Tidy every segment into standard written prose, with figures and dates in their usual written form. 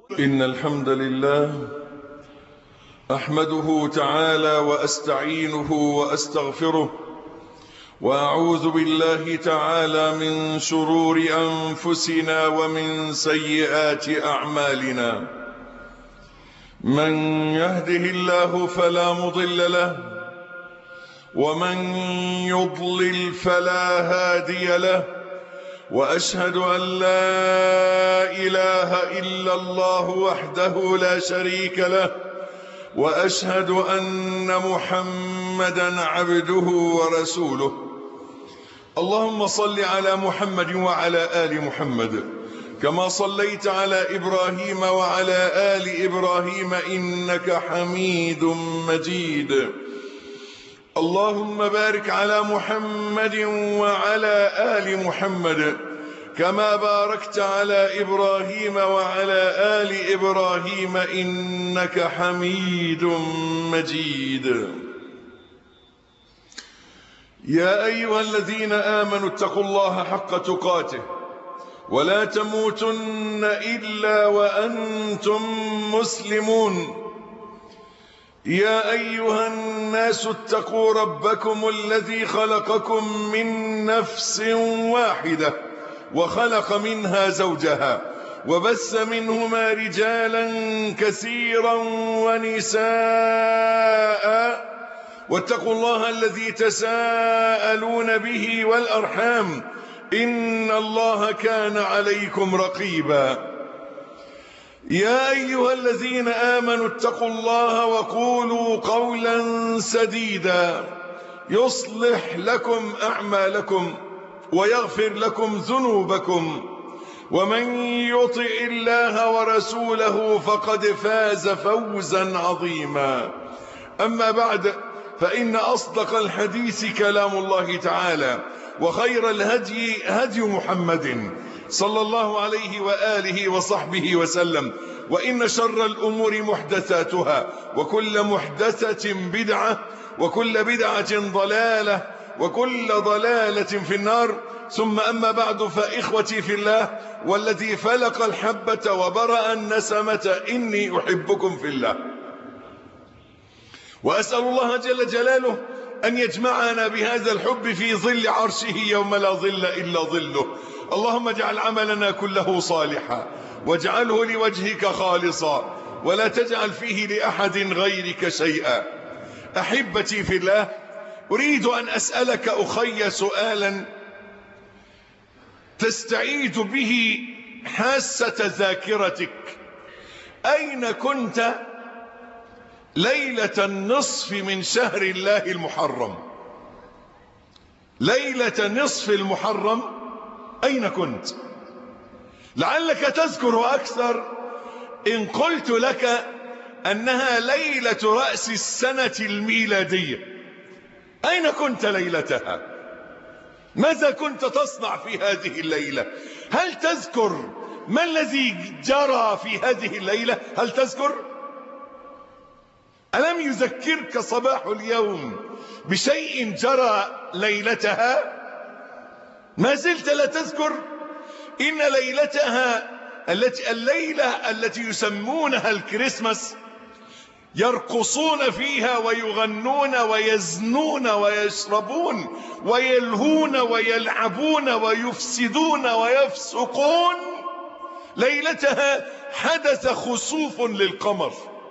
إن الحمد لله أحمده تعالى وأستعينه وأستغفره، وأعوذ بالله تعالى من شرور أنفسنا ومن سيئات أعمالنا. من يهده الله فلا مضل له، ومن يضلل فلا هادي له، وأشهد أن لا إله إلا الله وحده لا شريك له، وأشهد أن محمدا عبده ورسوله. اللهم صل على محمد وعلى آل محمد كما صليت على إبراهيم وعلى آل إبراهيم إنك حميد مجيد. اللهم بارك على محمد وعلى آل محمد كما باركت على إبراهيم وعلى آل إبراهيم إنك حميد مجيد. يا أيها الذين آمنوا اتقوا الله حق تقاته ولا تموتن إلا وأنتم مسلمون. يا أيها الناس اتقوا ربكم الذي خلقكم من نفس واحدة وخلق منها زوجها وبث منهما رجالا كثيرا ونساء، واتقوا الله الذي تساءلون به والأرحام إن الله كان عليكم رقيبا. يا أيها الذين آمنوا اتقوا الله وقولوا قولا سديدا يصلح لكم أعمالكم ويغفر لكم ذنوبكم، ومن يطع الله ورسوله فقد فاز فوزا عظيما. أما بعد، فإن أصدق الحديث كلام الله تعالى، وخير الهدي هدي محمد صلى الله عليه وآله وصحبه وسلم، وإن شر الأمور محدثاتها، وكل محدثة بدعة، وكل بدعة ضلالة، وكل ضلالة في النار. ثم أما بعد، فإخوتي في الله والذي فلق الحبة وبرأ النسمة إني أحبكم في الله، وأسأل الله جل جلاله أن يجمعنا بهذا الحب في ظل عرشه يوم لا ظل إلا ظله. اللهم اجعل عملنا كله صالحا، واجعله لوجهك خالصا، ولا تجعل فيه لأحد غيرك شيئا. أحبتي في الله، أريد أن أسألك أخي سؤالا تستعيد به حاسة ذاكرتك. أين كنت ليلة النصف من شهر الله المحرم؟ ليلة نصف المحرم أين كنت؟ لعلك تذكر أكثر إن قلت لك أنها ليلة رأس السنة الميلادية. أين كنت ليلتها؟ ماذا كنت تصنع في هذه الليلة؟ هل تذكر ما الذي جرى في هذه الليلة؟ هل تذكر؟ ألم يذكرك صباح اليوم بشيء جرى ليلتها؟ ما زلت لا تذكر؟ إن ليلتها الليلة التي يسمونها الكريسماس يرقصون فيها ويغنون ويزنون ويشربون ويلهون ويلعبون ويفسدون ويفسقون. ليلتها حدث خسوف للقمر،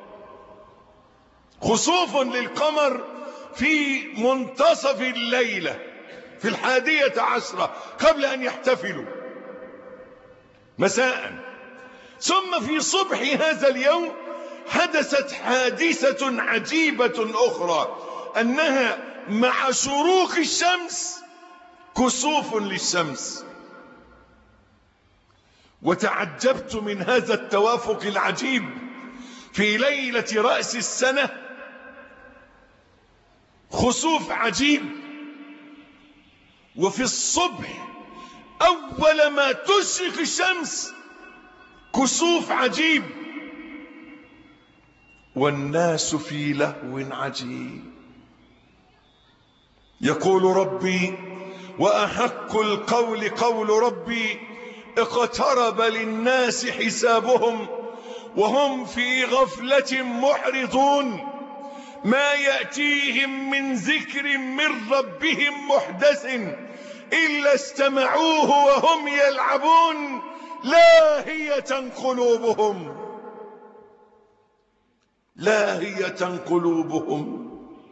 خسوف للقمر في منتصف الليلة، في 11 قبل أن يحتفلوا مساء. ثم في صبح هذا اليوم حدثت حادثة عجيبة أخرى، أنها مع شروق الشمس كسوف للشمس. وتعجبت من هذا التوافق العجيب في ليلة رأس السنة، خسوف عجيب، وفي الصبح أول ما تشرق الشمس كسوف عجيب، والناس في لهو عجيب. يقول ربي: وأحق القول قول ربي اقترب للناس حسابهم وهم في غفلة معرضون ما يأتيهم من ذكر من ربهم محدث إلا استمعوه وهم يلعبون لاهية قلوبهم لاهية قلوبهم.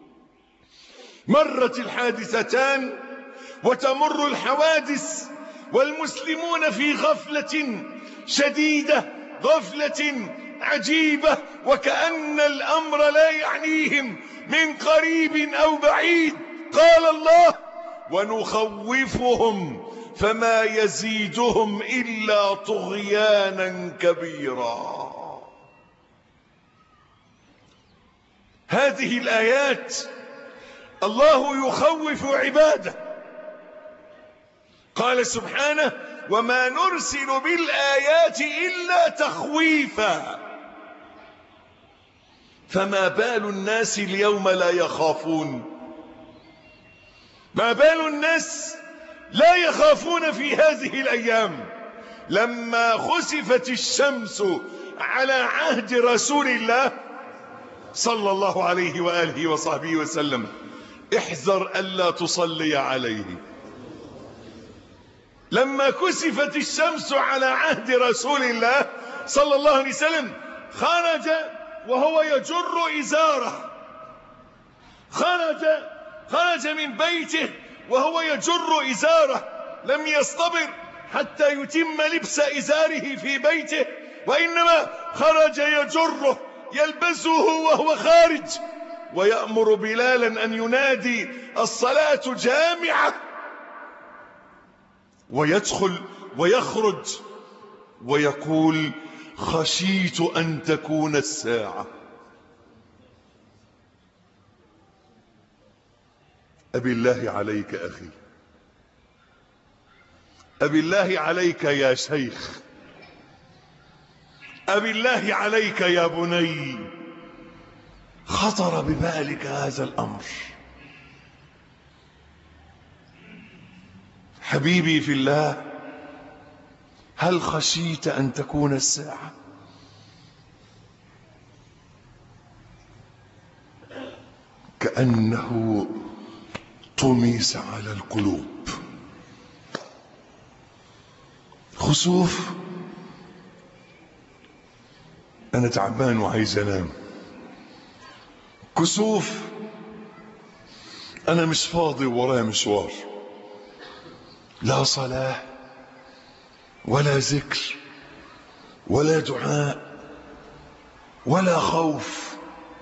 مرت الحادثتان وتمر الحوادث والمسلمون في غفلة شديدة، غفلة عجيبة، وكأن الأمر لا يعنيهم من قريب أو بعيد. قال الله: ونخوفهم فما يزيدهم إلا طغيانا كبيرا. هذه الآيات الله يخوف عباده. قال سبحانه: وما نرسل بالآيات إلا تخويفا. فما بال الناس اليوم لا يخافون؟ ما بال الناس لا يخافون في هذه الأيام؟ لما خسفت الشمس على عهد رسول الله صلى الله عليه وآله وصحبه وسلم: احذر ألا تصلي عليه. لما كسفت الشمس على عهد رسول الله صلى الله عليه وسلم خرج وهو يجر إزاره، خرج من بيته وهو يجر إزاره، لم يصطبر حتى يتم لبس إزاره في بيته، وإنما خرج يجره يلبسه وهو خارج، ويأمر بلالا أن ينادي الصلاة جامعة، ويدخل ويخرج ويقول: خشيت أن تكون الساعة. أبي الله عليك أخي، أبي الله عليك يا شيخ، أبي الله عليك يا بني، خطر ببالك هذا الأمر؟ حبيبي في الله، هل خشيت أن تكون الساعة؟ كأنه طمس على القلوب. خسوف، أنا تعبان وعايز أنام. كسوف، أنا مش فاضي ورايا مشوار، لا صلاة ولا ذكر ولا دعاء ولا خوف.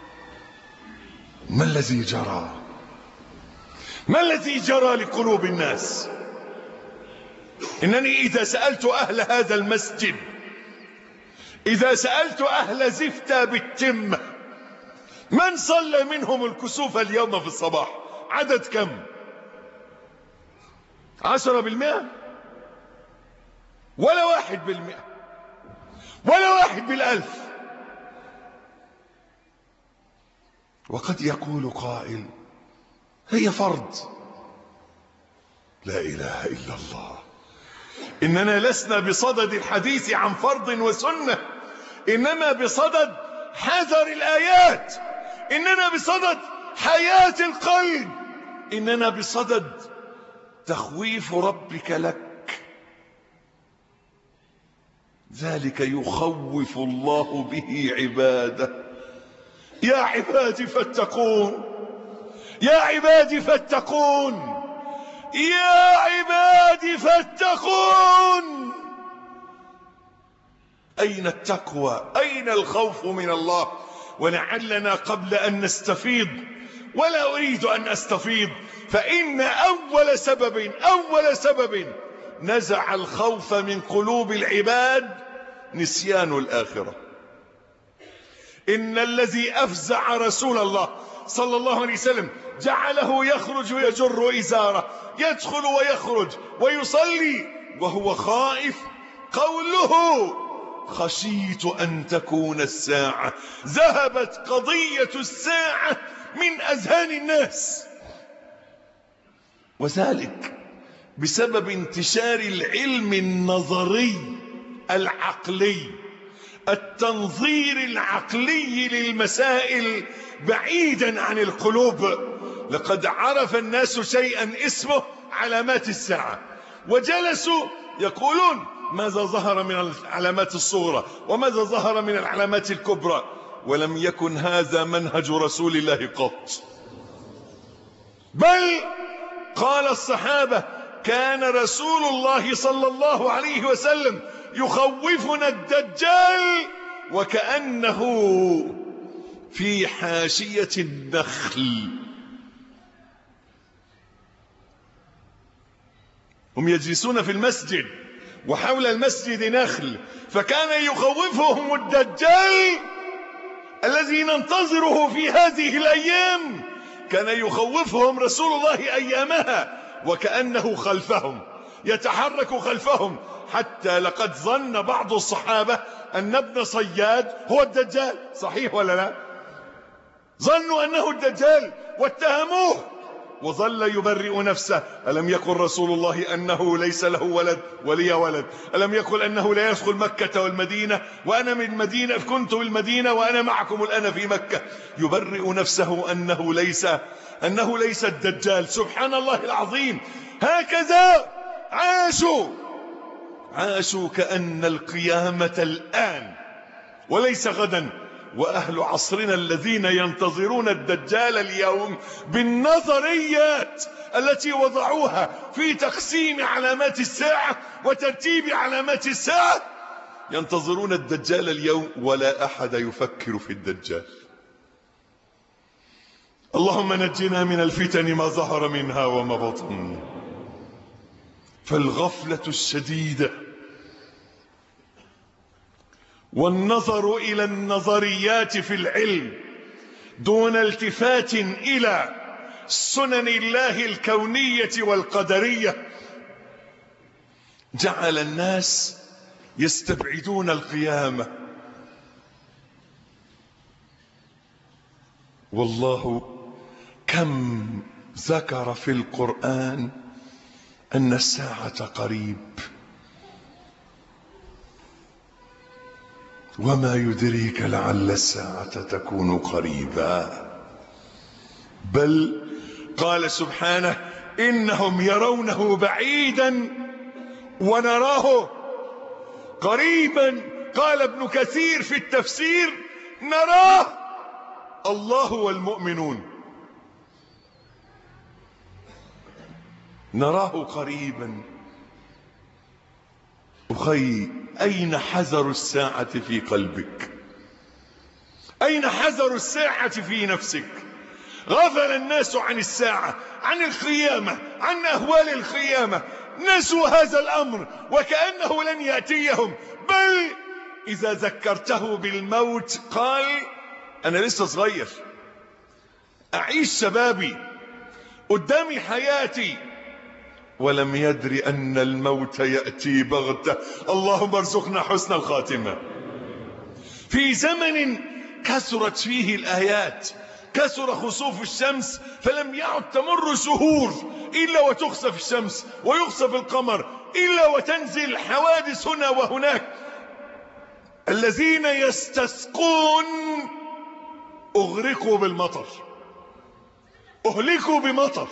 ما الذي جرى؟ ما الذي جرى لقلوب الناس؟ إنني إذا سألت أهل هذا المسجد، إذا سألت أهل زفتة بالتمة، من صلى منهم الكسوف اليوم في الصباح؟ عدد كم؟ 10%؟ ولا 1%؟ ولا 1/1000؟ وقد يقول قائل: هي فرض. لا إله إلا الله. إننا لسنا بصدد الحديث عن فرض وسنة، إنما بصدد حذر الآيات، إننا بصدد حياة القلب، إننا بصدد تخويف ربك لك. ذلك يخوف الله به عباده. يا عبادي فاتقون، يا عبادي فاتقون، يا عبادي فاتقون. أين التقوى؟ أين الخوف من الله؟ ولعلنا قبل أن نستفيض، ولا أريد أن أستفيض، فإن أول سبب نزع الخوف من قلوب العباد نسيان الآخرة. إن الذي أفزع رسول الله صلى الله عليه وسلم جعله يخرج ويجر إزاره، يدخل ويخرج ويصلي وهو خائف، قوله: خشيت أن تكون الساعة. ذهبت قضية الساعة من أذهان الناس، وذلك بسبب انتشار العلم النظري العقلي التنظير العقلي للمسائل بعيدا عن القلوب. لقد عرف الناس شيئا اسمه علامات الساعة، وجلسوا يقولون ماذا ظهر من العلامات الصغرى وماذا ظهر من العلامات الكبرى، ولم يكن هذا منهج رسول الله قط. بل قال الصحابة كان رسول الله صلى الله عليه وسلم يخوفنا الدجال وكأنه في حاشية النخل. هم يجلسون في المسجد وحول المسجد نخل، فكان يخوفهم الدجال الذي ننتظره في هذه الأيام، كان يخوفهم رسول الله أيامها وكأنه خلفهم يتحرك خلفهم، حتى لقد ظن بعض الصحابة أن ابن صياد هو الدجال. صحيح ولا لا؟ ظنوا أنه الدجال واتهموه، وظل يبرئ نفسه. ألم يقل رسول الله أنه ليس له ولد ولي ولد؟ ألم يقل أنه لا يدخل مكة والمدينة وأنا من مدينة كنت بالمدينة وأنا معكم الآن في مكة؟ يبرئ نفسه أنه ليس الدجال. سبحان الله العظيم. هكذا عاشوا كأن القيامة الآن وليس غدا. وأهل عصرنا الذين ينتظرون الدجال اليوم بالنظريات التي وضعوها في تقسيم علامات الساعة وترتيب علامات الساعة، ينتظرون الدجال اليوم ولا أحد يفكر في الدجال. اللهم نجنا من الفتن ما ظهر منها وما بطن. فالغفلة الشديدة والنظر إلى النظريات في العلم دون التفات إلى سنن الله الكونية والقدرية جعل الناس يستبعدون القيامة. والله كم ذكر في القرآن أن الساعة قريب، وما يدريك لعل الساعة تكون قريبا. بل قال سبحانه إنهم يرونه بعيدا ونراه قريبا. قال ابن كثير في التفسير نراه الله والمؤمنون، نراه قريبا. أخي، أين حذر الساعة في قلبك؟ أين حذر الساعة في نفسك؟ غفل الناس عن الساعة، عن القيامة، عن أهوال القيامة، نسوا هذا الأمر وكأنه لن يأتيهم. بل إذا ذكرته بالموت قال أنا لسه صغير، أعيش شبابي، قدامي حياتي، ولم يدري أن الموت يأتي بغتة. اللهم ارزقنا حسن الخاتمة. في زمن كثرت فيه الآيات، كثر خسوف الشمس، فلم يعد تمر شهور إلا وتخسف الشمس ويخسف القمر، إلا وتنزل حوادث هنا وهناك. الذين يستسقون أغرقوا بالمطر، أهلكوا بمطر.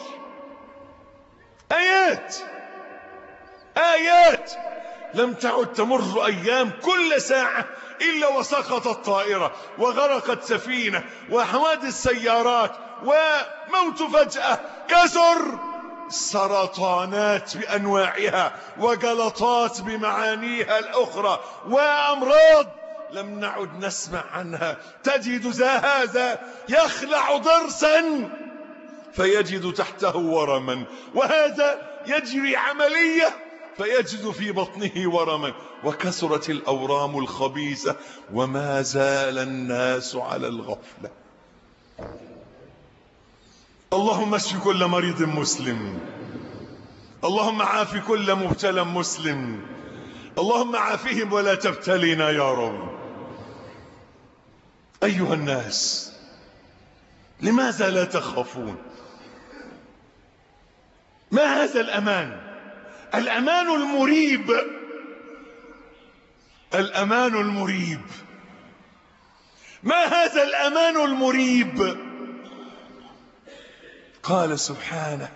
آيات لم تعد تمر أيام كل ساعة إلا وسقطت طائرة وغرقت سفينة وحوادث سيارات وموت فجأة. كثر سرطانات بأنواعها وجلطات بمعانيها الأخرى وأمراض لم نعد نسمع عنها. تجد هذا يخلع ضرسا فيجد تحته ورما، وهذا يجري عملية فيجد في بطنه ورما. وكثرت الأورام الخبيثة وما زال الناس على الغفلة. اللهم اشف كل مريض مسلم، اللهم عاف كل مبتلى مسلم، اللهم عافهم ولا تبتلينا يا رب. أيها الناس، لماذا لا تخافون؟ ما هذا الأمان؟ الأمان المريب الأمان المريب. ما هذا الأمان المريب؟ قال سبحانه: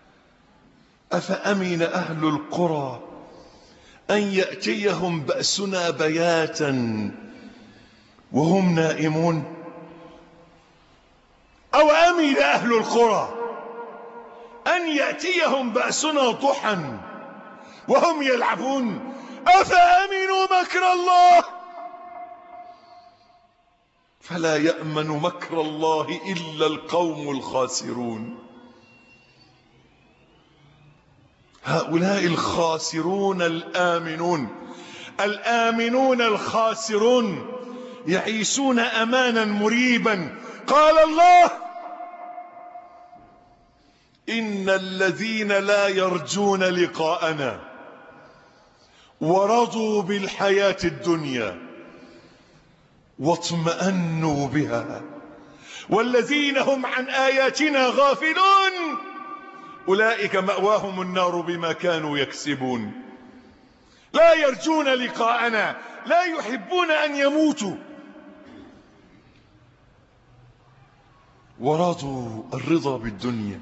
أفأمن أهل القرى أن يأتيهم بأسنا بياتا وهم نائمون. أو أمن أهل القرى أن يأتيهم بأسنا ضحى وهم يلعبون. أفأمنوا مكر الله فلا يأمن مكر الله إلا القوم الخاسرون. هؤلاء الخاسرون الآمنون الخاسرون يعيشون أمانا مريبا. قال الله: إن الذين لا يرجون لقاءنا ورضوا بالحياة الدنيا واطمأنوا بها والذين هم عن آياتنا غافلون أولئك مأواهم النار بما كانوا يكسبون. لا يرجون لقاءنا، لا يحبون أن يموتوا. ورضوا الرضا بالدنيا،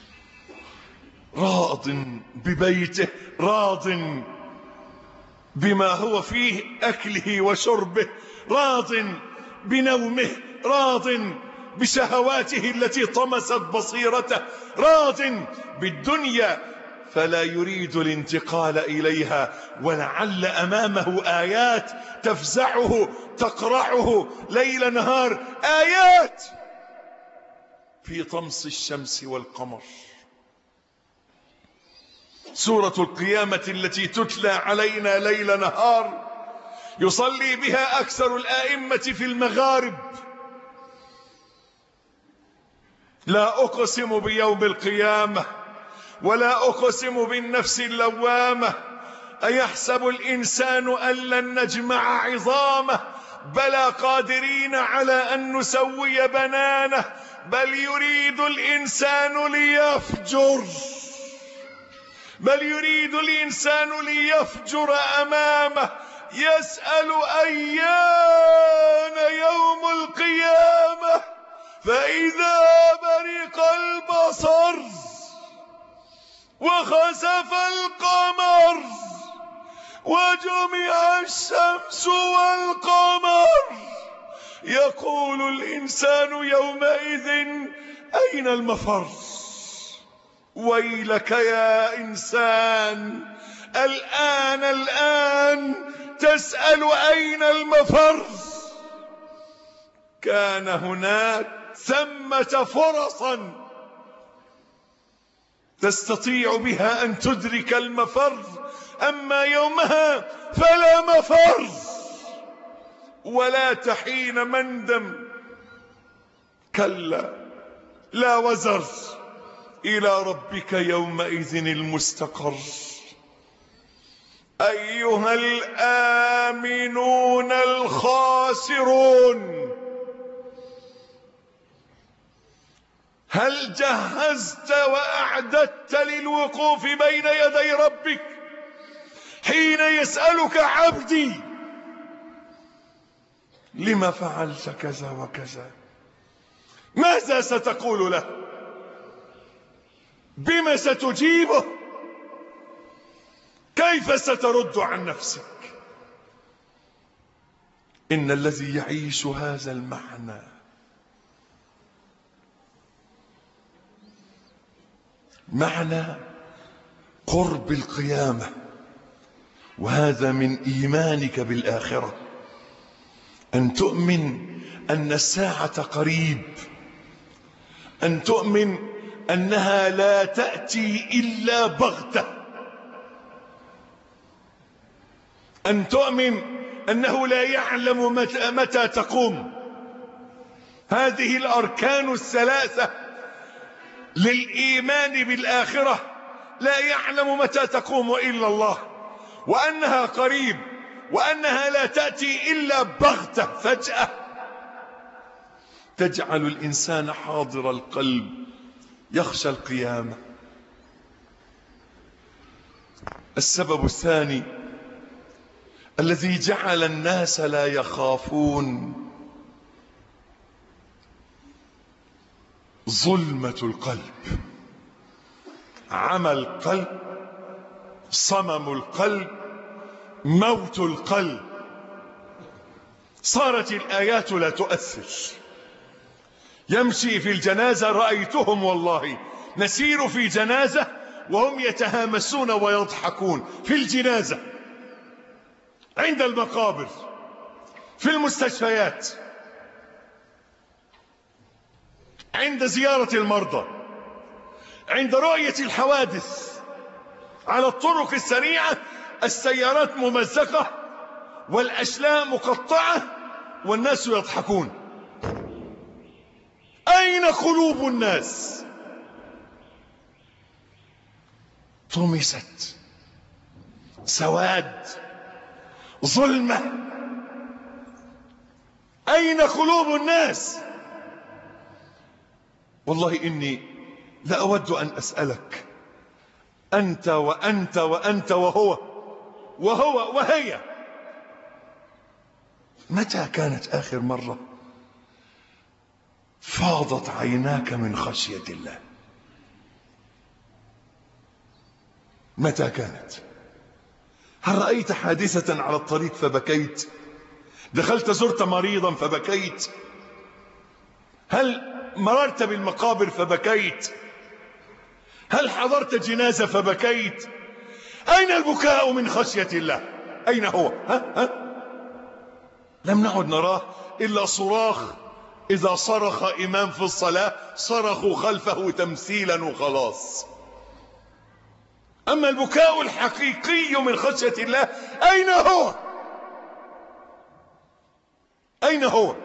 راض ببيته، راض بما هو فيه، أكله وشربه، راض بنومه، راض بشهواته التي طمست بصيرته، راض بالدنيا فلا يريد الانتقال إليها. ولعل أمامه آيات تفزعه تقرعه ليل نهار، آيات في طمس الشمس والقمر. سورة القيامة التي تتلى علينا ليل نهار يصلي بها أكثر الآئمة في المغارب. لا أقسم بيوم القيامة ولا أقسم بالنفس اللوامة أيحسب الإنسان أن لن نجمع عظامه بلى قادرين على أن نسوي بنانه بل يريد الإنسان ليفجر أمامه يسأل أيان يوم القيامة فإذا برق البصر وخسف القمر وجمع الشمس والقمر يقول الإنسان يومئذ أين المفر. ويلك يا إنسان، الآن تسأل أين المفر. كان هناك ثمة فرصا تستطيع بها أن تدرك المفر، أما يومها فلا مفر ولا تحين مندم. كلا لا وزر، إلى ربك يومئذ المستقر. أيها الآمنون الخاسرون، هل جهزت وأعددت للوقوف بين يدي ربك حين يسألك عبدي لما فعلت كذا وكذا؟ ماذا ستقول له؟ بما ستجيبه؟ كيف سترد عن نفسك؟ إن الذي يعيش هذا المعنى معنى قرب القيامة، وهذا من إيمانك بالآخرة، أن تؤمن أن الساعة قريب، أن تؤمن أنها لا تأتي إلا بغتة، أن تؤمن أنه لا يعلم متى تقوم. هذه الأركان الثلاثة للإيمان بالآخرة لا يعلم متى تقوم إلا الله، وأنها قريب، وأنها لا تأتي إلا بغتة فجأة تجعل الإنسان حاضر القلب يخشى القيامة. السبب الثاني الذي جعل الناس لا يخافون ظلمة القلب، عمى القلب، صمم القلب، موت القلب. صارت الآيات لا تؤثر. يمشي في الجنازة، رأيتهم والله نسير في جنازة وهم يتهامسون ويضحكون في الجنازة، عند المقابر، في المستشفيات، عند زيارة المرضى، عند رؤية الحوادث على الطرق السريعة، السيارات ممزقة والأشلاء مقطعة والناس يضحكون. أين قلوب الناس؟ طمست، سواد، ظلمة. أين قلوب الناس؟ والله إني لأود أن أسألك، أنت وأنت وأنت وهو وهي، متى كانت آخر مرة فاضت عيناك من خشية الله؟ متى كانت؟ هل رأيت حادثة على الطريق فبكيت؟ دخلت زرت مريضا فبكيت؟ هل مررت بالمقابر فبكيت؟ هل حضرت جنازة فبكيت؟ أين البكاء من خشية الله؟ أين هو؟ لم نعد نراه إلا صراخ، إذا صرخ إمام في الصلاة صرخوا خلفه تمثيلا وخلاص. أما البكاء الحقيقي من خشية الله أين هو؟ أين هو؟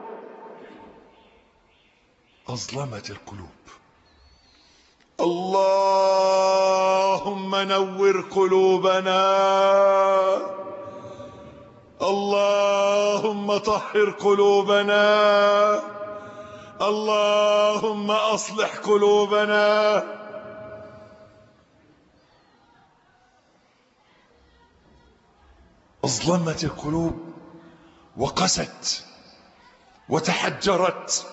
أظلمت القلوب. اللهم نور قلوبنا، اللهم طهر قلوبنا، اللهم أصلح قلوبنا. أظلمت القلوب وقست وتحجرت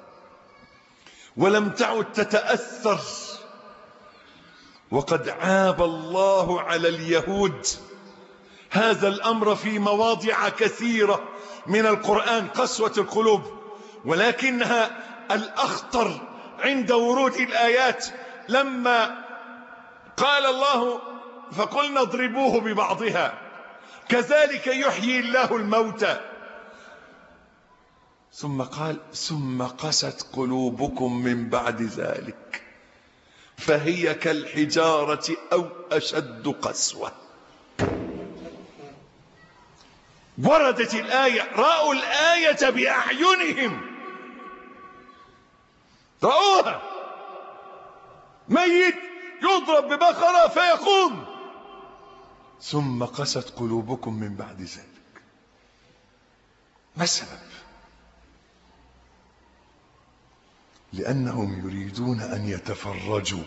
ولم تعد تتأثر. وقد عاب الله على اليهود هذا الأمر في مواضع كثيرة من القرآن، قسوة القلوب، ولكنها الأخطر عند ورود الآيات لما قال الله فقلنا اضربوه ببعضها كذلك يحيي الله الموتى، ثم قال ثم قست قلوبكم من بعد ذلك فهي كالحجارة أو أشد قسوة. وردت الآية، رأوا الآية بأعينهم، رأوها، ميت يضرب ببقرة فيقوم، ثم قست قلوبكم من بعد ذلك. ما السبب؟ لأنهم يريدون أن يتفرجوا،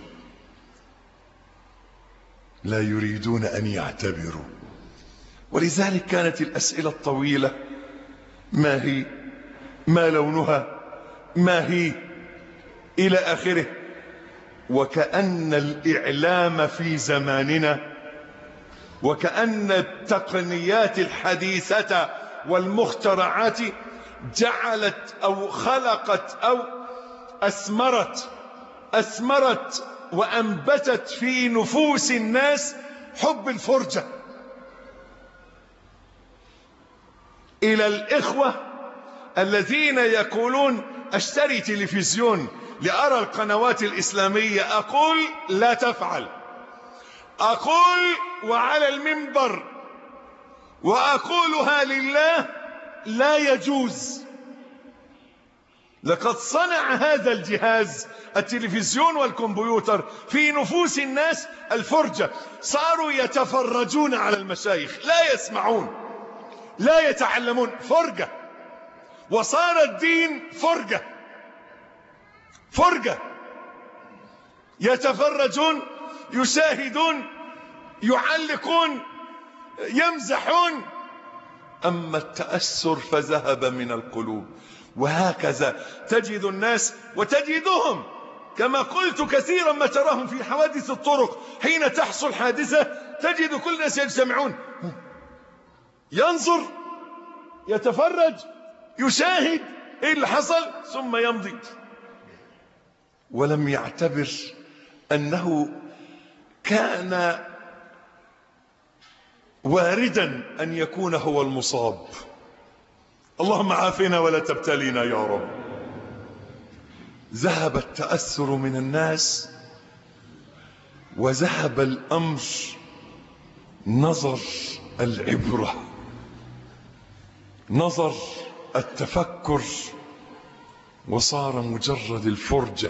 لا يريدون أن يعتبروا. ولذلك كانت الأسئلة الطويلة: ما هي؟ ما لونها؟ ما هي؟ إلى آخره. وكأن الإعلام في زماننا، وكأن التقنيات الحديثة والمخترعات جعلت أو خلقت أو أثمرت وأنبتت في نفوس الناس حب الفرجة. إلى الإخوة الذين يقولون اشتري تلفزيون لأرى القنوات الإسلامية، أقول لا تفعل، أقول وعلى المنبر وأقولها لله لا يجوز. لقد صنع هذا الجهاز التلفزيون والكمبيوتر في نفوس الناس الفرجة، صاروا يتفرجون على المشايخ، لا يسمعون، لا يتعلمون، فرجة. وصار الدين فرجة، يتفرجون، يشاهدون، يعلقون، يمزحون، أما التأثر فذهب من القلوب. وهكذا تجد الناس وتجدهم كما قلت كثيرا ما تراهم في حوادث الطرق. حين تحصل حادثة تجد كل الناس يجتمعون، ينظر، يتفرج، يشاهد ايه اللي حصل ثم يمضي، ولم يعتبر أنه كان واردا أن يكون هو المصاب. اللهم عافنا ولا تبتلينا يا رب. ذهب التأثر من الناس وذهب الأمر نظر العبرة، نظر التفكر، وصار مجرد الفرجة،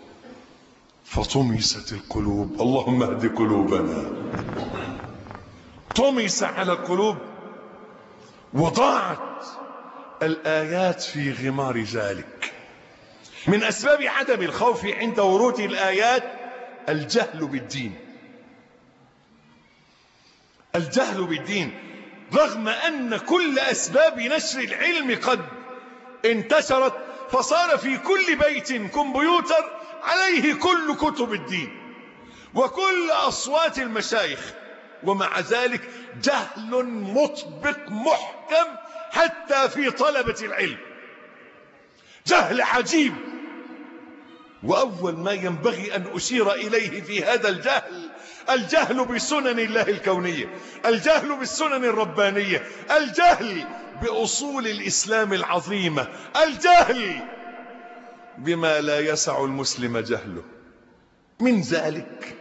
فطمست القلوب. اللهم اهد قلوبنا. طمس على القلوب وضاعت الآيات في غمار ذلك. من أسباب عدم الخوف عند ورود الآيات الجهل بالدين. الجهل بالدين، رغم أن كل أسباب نشر العلم قد انتشرت، فصار في كل بيت كمبيوتر عليه كل كتب الدين وكل أصوات المشايخ، ومع ذلك جهل مطبق محكم حتى في طلبة العلم، جهل عجيب. وأول ما ينبغي أن أشير إليه في هذا الجهل بسنن الله الكونية، الجهل بالسنن الربانية، الجهل بأصول الإسلام العظيمة، الجهل بما لا يسع المسلم جهله. من ذلك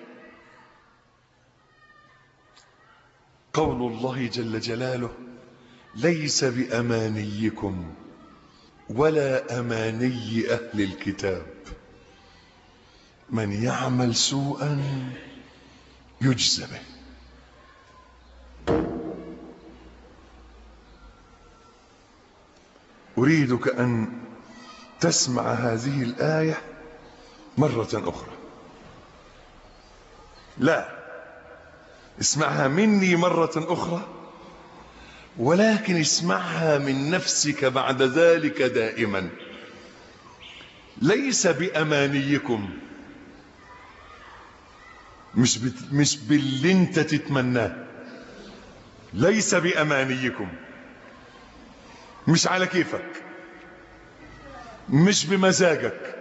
قول الله جل جلاله: ليس بأمانيكم ولا أماني أهل الكتاب من يعمل سوءا يجزى به. أريدك أن تسمع هذه الآية مرة أخرى. لا، اسمعها مني مرة أخرى، ولكن اسمعها من نفسك بعد ذلك دائما. ليس بأمانيكم، مش باللي انت تتمناه. ليس بأمانيكم، مش على كيفك، مش بمزاجك،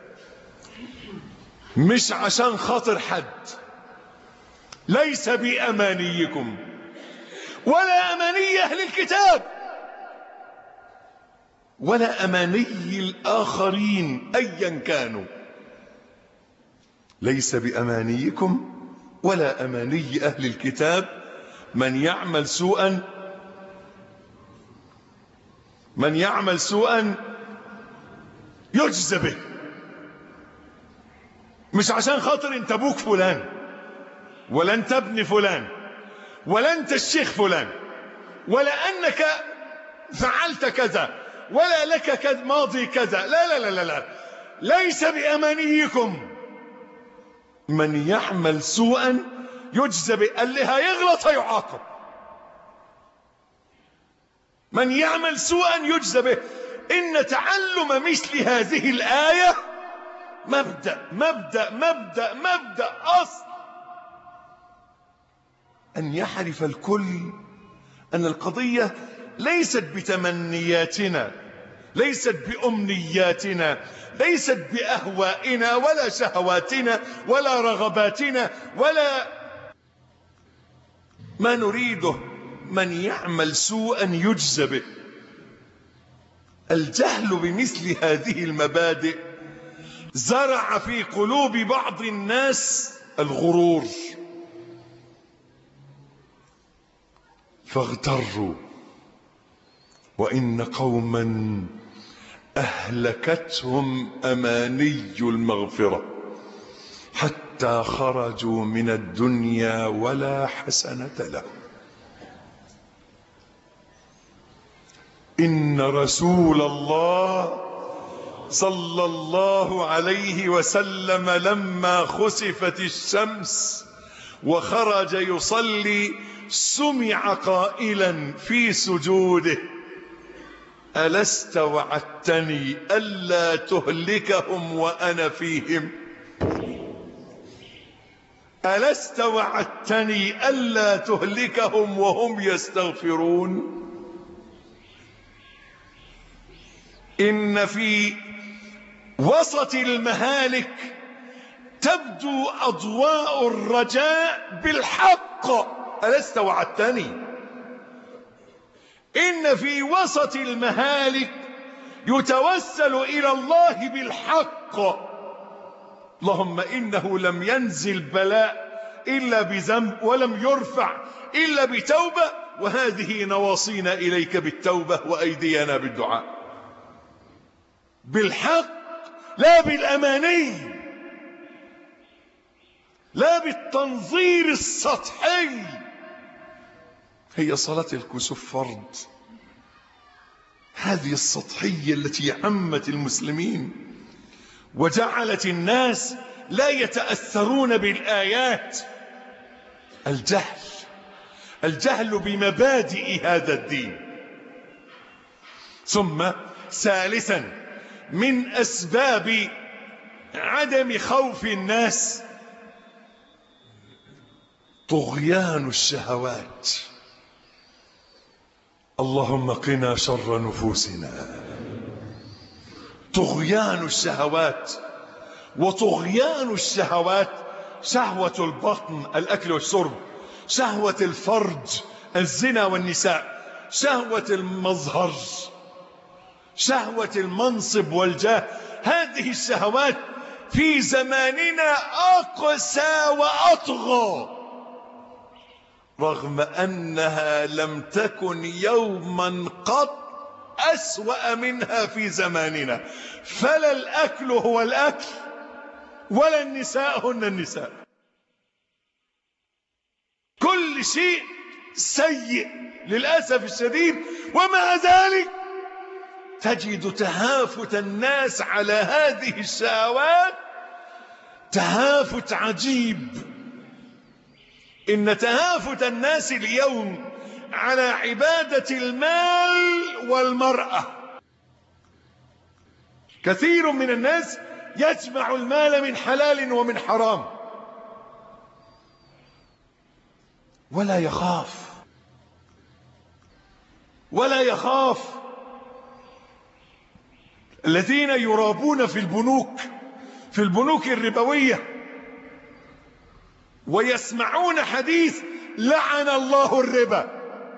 مش عشان خاطر حد. ليس بأمانيكم ولا أماني أهل الكتاب ولا أماني الآخرين أيا كانوا. ليس بأمانيكم ولا أماني أهل الكتاب من يعمل سوءا يجزى به. مش عشان خاطر انت ابوك فلان، ولا انت ابن فلان، ولا انت الشيخ فلان، ولا انك فعلت كذا، ولا لك ماضي كذا. لا لا لا لا، ليس بأمانيكم من يعمل سوءا يجزى به. اللي هيغلط هيعاقب. من يعمل سوءا يجزى به. إن تعلم مثل هذه الآية مبدأ أصل أن يعرف الكل أن القضية ليست بتمنياتنا، ليست بأمنياتنا، ليست بأهوائنا ولا شهواتنا ولا رغباتنا ولا ما نريده. من يعمل سوءا يجزى به. الجهل بمثل هذه المبادئ زرع في قلوب بعض الناس الغرور، فاغتروا. وإن قوما أهلكتهم أماني المغفرة حتى خرجوا من الدنيا ولا حسنة لهم. إن رسول الله صلى الله عليه وسلم لما خسفت الشمس وخرج يصلي سمع قائلا في سجوده: ألست وعدتني ألا تهلكهم وأنا فيهم؟ ألست وعدتني ألا تهلكهم وهم يستغفرون؟ إن في وسط المهالك تبدو أضواء الرجاء بالحق. ألست وعدتني؟ إن في وسط المهالك يتوسل إلى الله بالحق. اللهم إنه لم ينزل بلاء إلا بذنب، ولم يرفع إلا بتوبة، وهذه نواصينا إليك بالتوبة وأيدينا بالدعاء. بالحق، لا بالأماني، لا بالتنظير السطحي. هي صلاة الكسوف فرض، هذه السطحية التي عمت المسلمين وجعلت الناس لا يتأثرون بالآيات. الجهل بمبادئ هذا الدين. ثم ثالثا من أسباب عدم خوف الناس طغيان الشهوات. اللهم قنا شر نفوسنا. طغيان الشهوات. وطغيان الشهوات شهوة البطن الأكل والشرب، شهوة الفرج الزنا والنساء، شهوة المظهر، شهوة المنصب والجاه. هذه الشهوات في زماننا أقسى وأطغى، رغم أنها لم تكن يوما قط أسوأ منها في زماننا. فلا الأكل هو الأكل، ولا النساء هن النساء. كل شيء سيء للأسف الشديد، ومع ذلك تجد تهافت الناس على هذه الشهوات تهافت عجيب. إن تهافت الناس اليوم على عبادة المال والمرأة. كثير من الناس يجمع المال من حلال ومن حرام، ولا يخاف. الذين يرابون في البنوك الربوية ويسمعون حديث لعن الله الربا،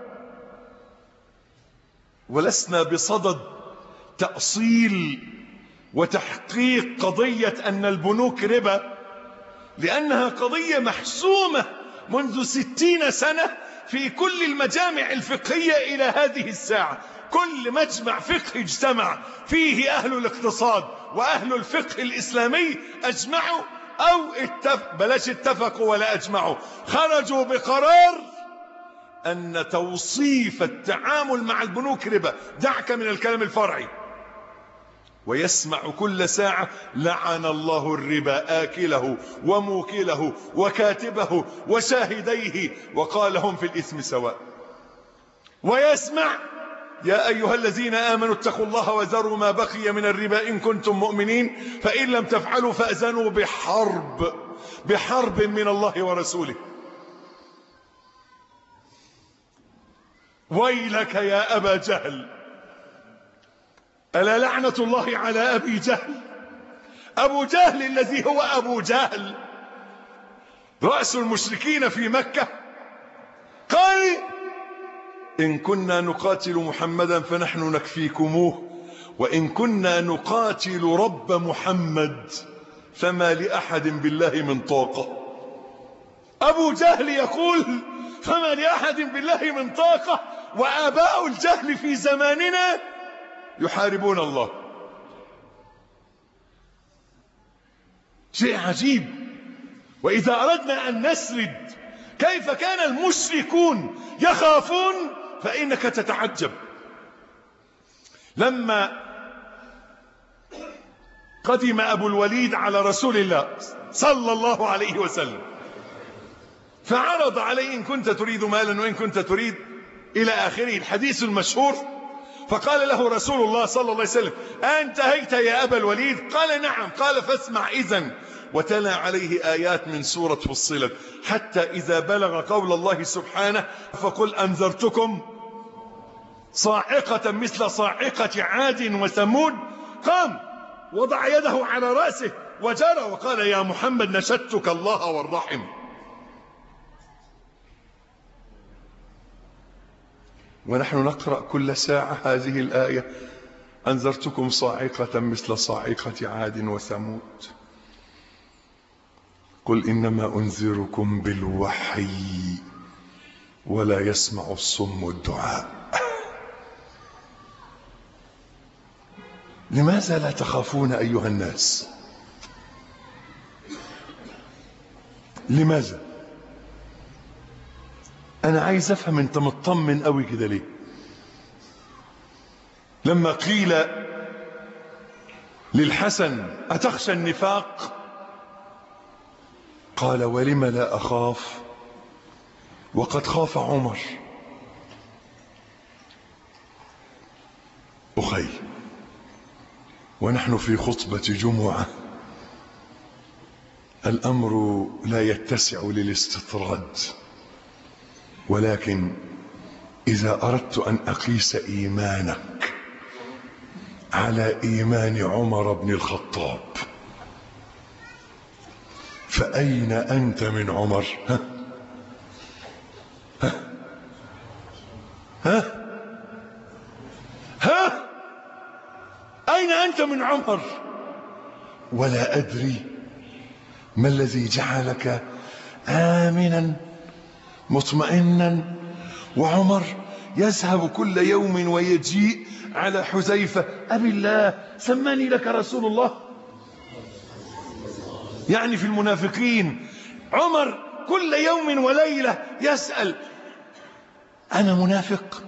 ولسنا بصدد تأصيل وتحقيق قضية أن البنوك ربا، لأنها قضية محسومة منذ 60 سنة في كل المجامع الفقهية إلى هذه الساعة. كل مجمع فقهي اجتمع فيه أهل الاقتصاد وأهل الفقه الإسلامي أجمعوا أو بلاش اتفقوا ولا أجمعوا، خرجوا بقرار أن توصيف التعامل مع البنوك ربا. دعك من الكلام الفرعي. ويسمع كل ساعة لعن الله الربا آكله وموكله وكاتبه وشاهديه وقال هم في الإثم سواء. ويسمع يا أيها الذين آمنوا اتقوا الله وذروا ما بقي من الربا إن كنتم مؤمنين فإن لم تفعلوا فأذنوا بحرب من الله ورسوله. ويلك يا أبا جهل، ألا لعنة الله على أبي جهل. أبو جهل الذي هو أبو جهل رأس المشركين في مكة قال إن كنا نقاتل محمدا فنحن نكفيكموه، وإن كنا نقاتل رب محمد فما لأحد بالله من طاقة. أبو جهل يقول فما لأحد بالله من طاقة، وآباء الجهل في زماننا يحاربون الله. شيء عجيب. وإذا أردنا أن نسرد كيف كان المشركون يخافون فإنك تتعجب. لما قدم أبو الوليد على رسول الله صلى الله عليه وسلم فعرض عليه إن كنت تريد مالا وإن كنت تريد إلى آخره الحديث المشهور. فقال له رسول الله صلى الله عليه وسلم: أنتهيت يا أبا الوليد؟ قال: نعم. قال: فاسمع إذن. وتلا عليه آيات من سورة فصلت حتى إذا بلغ قول الله سبحانه: فقل أنذرتكم صاعقة مثل صاعقة عاد وثمود. قام وضع يده على رأسه وجرى وقال: يا محمد نشدتك الله والرحم. ونحن نقرأ كل ساعة هذه الآية: أنذرتكم صاعقة مثل صاعقة عاد وثمود. قل إنما أنذركم بالوحي ولا يسمع الصم الدعاء. لماذا لا تخافون أيها الناس؟ لماذا؟ أنا عايز أفهم أنت مطمن قوي كده ليه؟ لما قيل للحسن: أتخشى النفاق؟ قال: ولم لا أخاف وقد خاف عمر. أخي، ونحن في خطبة جمعة، الأمر لا يتسع للاستطراد، ولكن إذا أردت أن أقيس إيمانك على إيمان عمر بن الخطاب، فأين أنت من عمر؟ أين أنت من عمر؟ ولا أدري ما الذي جعلك آمنا مطمئنا، وعمر يذهب كل يوم ويجيء على حذيفة: أبي الله سماني لك رسول الله. يعني في المنافقين عمر كل يوم وليلة يسأل: أنا منافق؟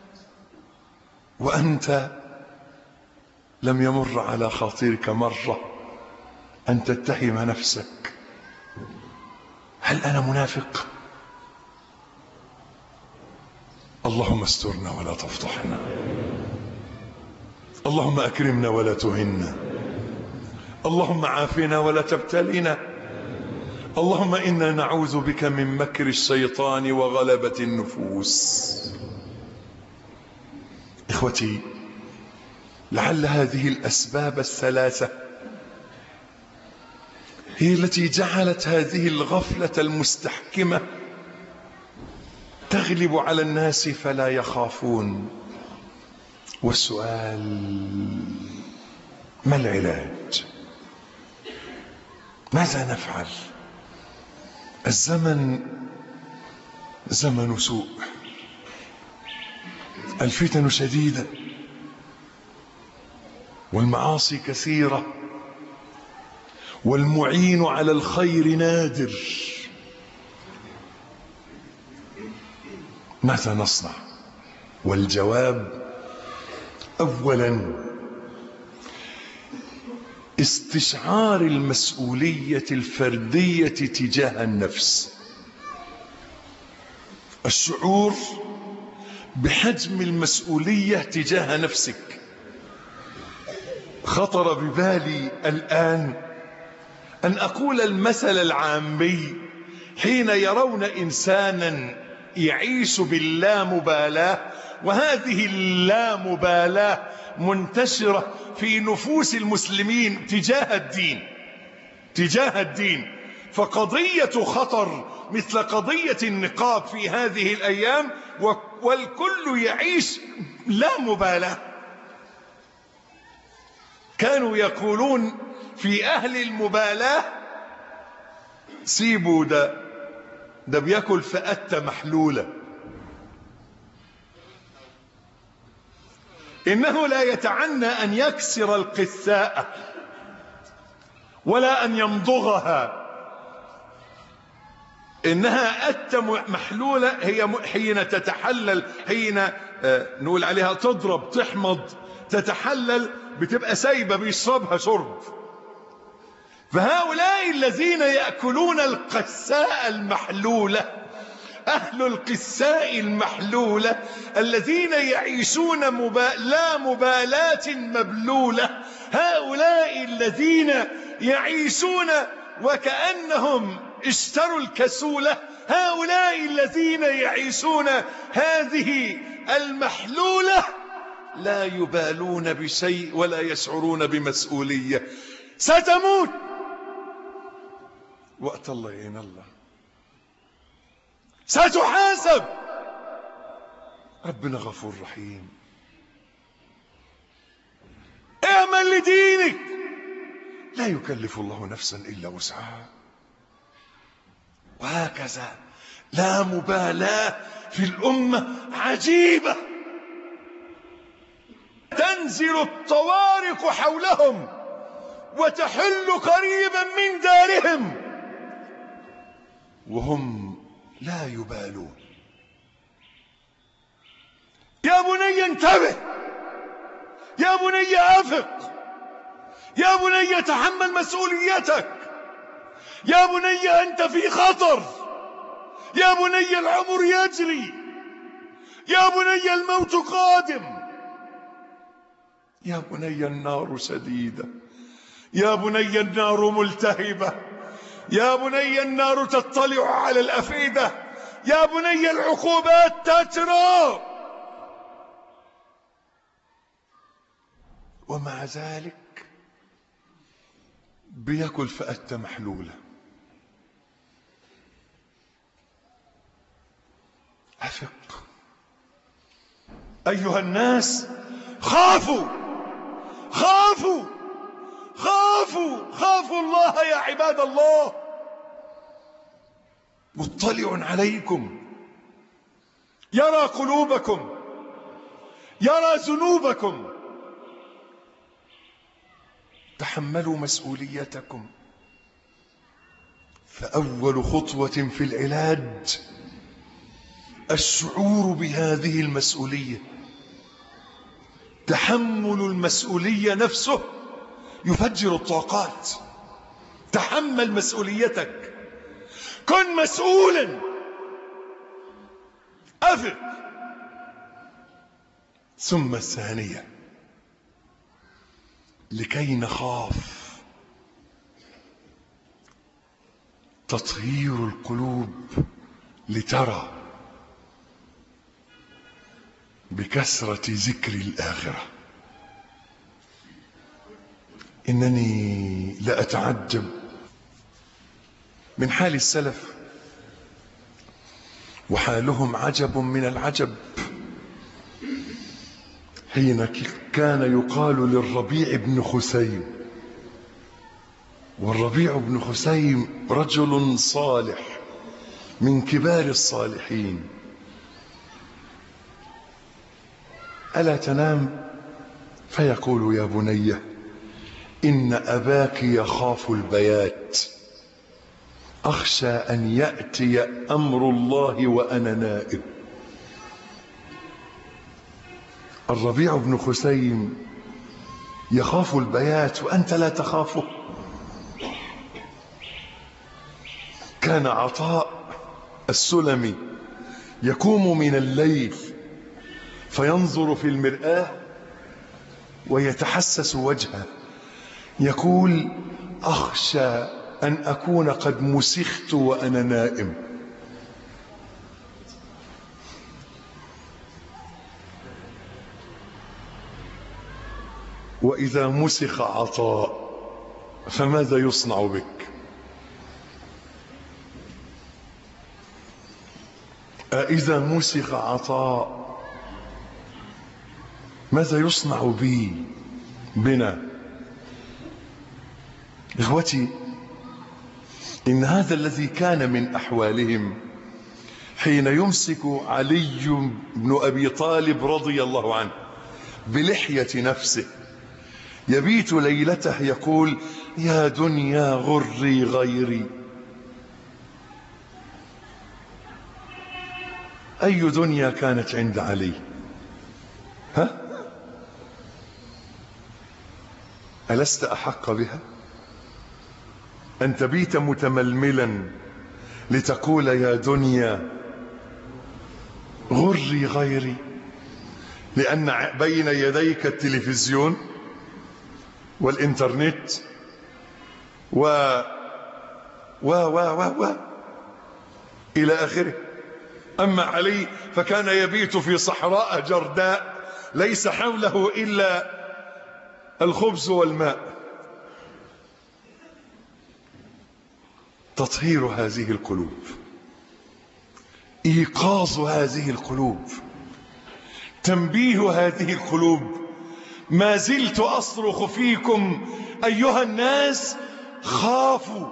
وأنت لم يمر على خاطرك مرة أن تتهم نفسك: هل أنا منافق؟ اللهم استرنا ولا تفضحنا، اللهم أكرمنا ولا تهنا، اللهم عافنا ولا تبتلنا، اللهم إنا نعوذ بك من مكر الشيطان وغلبة النفوس. إخوتي، لعل هذه الأسباب الثلاثة هي التي جعلت هذه الغفلة المستحكمة تغلب على الناس فلا يخافون. والسؤال: ما العلاج؟ ماذا نفعل؟ الزمن زمن سوء، الفتن شديدة، والمعاصي كثيرة، والمعين على الخير نادر. ماذا نصنع؟ والجواب: أولا، استشعار المسؤولية الفردية تجاه النفس، الشعور بحجم المسؤولية تجاه نفسك. خطر ببالي الآن أن أقول المثل العامي حين يرون إنسانا يعيش باللامبالاة، وهذه اللامبالاة منتشرة في نفوس المسلمين تجاه الدين. فقضية خطر مثل قضية النقاب في هذه الأيام، والكل يعيش لا مبالاة. كانوا يقولون في أهل المبالاة: سيبوا ده بياكل فأتة محلولة، إنه لا يتعنى أن يكسر القثاء ولا أن يمضغها. إنها أتة محلولة هي حين تتحلل، حين نقول عليها تضرب، تحمض، تتحلل، بتبقى سايبة بيشربها شرب. فهؤلاء الذين يأكلون القساء المحلولة، أهل القساء المحلولة الذين يعيشون لا مبالاة مبلولة، هؤلاء الذين يعيشون وكأنهم اشتروا الكسولة، هؤلاء الذين يعيشون هذه المحلولة لا يبالون بشيء ولا يشعرون بمسؤولية. ستموت وقت الله يعين الله، ستحاسب، ربنا غفور رحيم. اعمل لدينك، لا يكلف الله نفسا إلا وسعها. وهكذا لا مبالاة في الأمة عجيبة، تنزل الطوارق حولهم وتحل قريبا من دارهم وهم لا يبالون. يا بني انتبه، يا بني أفق، يا بني تحمل مسؤوليتك، يا بني أنت في خطر، يا بني العمر يجري، يا بني الموت قادم، يا بني النار شديدة، يا بني النار ملتهبة، يا بني النار تطلع على الأفئدة، يا بني العقوبات تترى. ومع ذلك بياكل فأتة محلولة. أفق أيها الناس، خافوا خافوا خافوا خافوا الله يا عباد الله. مطلع عليكم، يرى قلوبكم، يرى ذنوبكم. تحملوا مسؤوليتكم. فأول خطوة في العلاج الشعور بهذه المسؤولية. تحمل المسؤولية نفسه يفجر الطاقات. تحمل مسؤوليتك، كن مسؤولا، أفق. ثم الثانية، لكي نخاف، تطهير القلوب لترى بكثرة ذكر الآخرة. إنني لأتعجب من حال السلف، وحالهم عجب من العجب. حين كان يقال للربيع بن خثيم، والربيع بن خثيم رجل صالح من كبار الصالحين: ألا تنام؟ فيقول: يا بني إن أباك يخاف البيات، أخشى أن يأتي أمر الله وأنا نائم. الربيع بن خثيم يخاف البيات وأنت لا تخافه. كان عطاء السلمي يقوم من الليل فينظر في المرآة ويتحسس وجهه، يقول: أخشى أن أكون قد مسخت وأنا نائم. وإذا مسخ عطاء فماذا يصنع بك؟ إذا مسخ عطاء ماذا يصنع بي بنا؟ إخوتي، إن هذا الذي كان من أحوالهم حين يمسك علي بن أبي طالب رضي الله عنه بلحية نفسه، يبيت ليلته يقول: يا دنيا غري غيري. أي دنيا كانت عند علي؟ ها؟ ألست أحق بها؟ أن تبيت متململا لتقول يا دنيا غري غيري، لأن بين يديك التلفزيون والإنترنت و إلى آخره. أما علي فكان يبيت في صحراء جرداء ليس حوله إلا الخبز والماء. تطهير هذه القلوب، إيقاظ هذه القلوب، تنبيه هذه القلوب. ما زلت أصرخ فيكم أيها الناس، خافوا